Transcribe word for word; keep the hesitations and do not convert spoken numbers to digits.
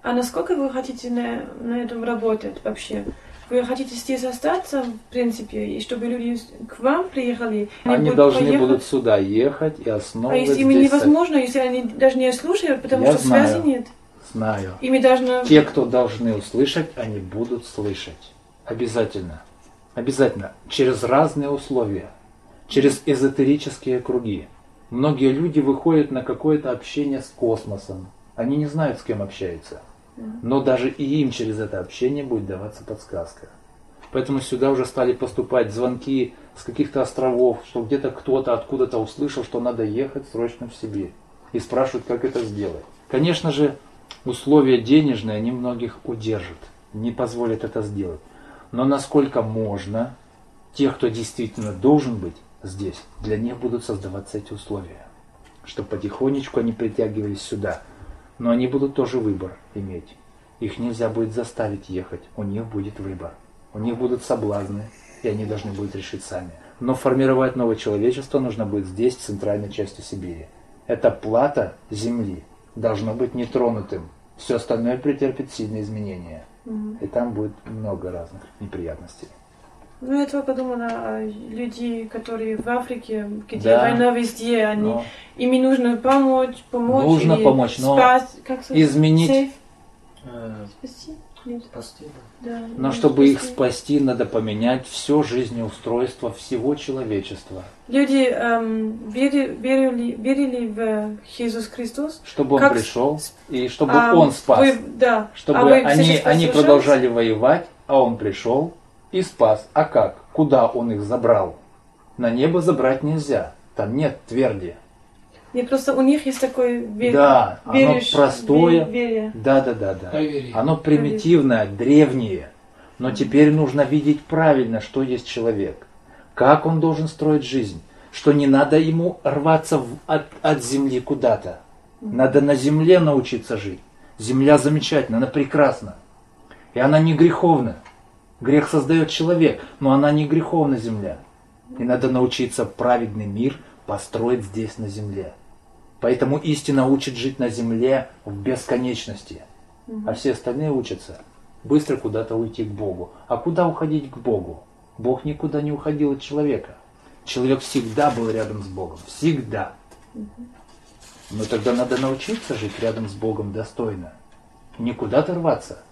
А насколько вы хотите на, на этом работать вообще? Вы хотите здесь остаться, в принципе, и чтобы люди к вам приехали? Они, они должны поехать? Будут сюда ехать и основывать. А если им невозможно, если они даже не слушают, потому Я что знаю, связи нет? Знаю. Ими должно... Те, кто должны услышать, они будут слышать. Обязательно. Обязательно. Через разные условия. Через эзотерические круги. Многие люди выходят на какое-то общение с космосом. Они не знают, с кем общаются. Но даже и им через это общение будет даваться подсказка. Поэтому сюда уже стали поступать звонки с каких-то островов, что где-то кто-то откуда-то услышал, что надо ехать срочно в Сибирь. И спрашивают, как это сделать. Конечно же, условия денежные, они многих удержат, не позволят это сделать. Но насколько можно, тех, кто действительно должен быть здесь, для них будут создаваться эти условия. Чтобы потихонечку они притягивались сюда. Но они будут тоже выбор иметь. Их нельзя будет заставить ехать. У них будет выбор. У них будут соблазны, и они должны будут решить сами. Но формировать новое человечество нужно будет здесь, в центральной части Сибири. Эта плата земли должно быть нетронутым. Все остальное претерпит сильные изменения. Mm-hmm. И там будет много разных неприятностей. Ну, я только подумала о людях, которые в Африке, где да, война везде, они, но... ими нужно помочь, помочь. Нужно помочь, но спас, как изменить... Сейф? Э... Спасти? Нет. Спасти, да. Да, но чтобы спасти. Их спасти, надо поменять все жизнеустройство всего человечества. Люди эм, верили, верили, верили в Иисус Христос. Чтобы Он как... пришел, и чтобы а, Он спас. Вы, да. Чтобы а они, они продолжали воевать, а Он пришел и спас. А как? Куда Он их забрал? На небо забрать нельзя. Там нет тверди. Не, просто у них есть такой вер... Да, веришь, оно простое. Вер... Да, да, да, да. Оно примитивное, древнее. Но теперь нужно видеть правильно, что есть человек. Как он должен строить жизнь. Что не надо ему рваться в, от, от земли куда-то. Надо на земле научиться жить. Земля замечательна, она прекрасна. И она не греховна. Грех создает человек, но она не греховна, земля. И надо научиться праведный мир построить здесь, на земле. Поэтому истина учит жить на земле в бесконечности. А все остальные учатся быстро куда-то уйти к Богу. А куда уходить к Богу? Бог никуда не уходил от человека. Человек всегда был рядом с Богом. Всегда. Но тогда надо научиться жить рядом с Богом достойно. Не куда-то рваться.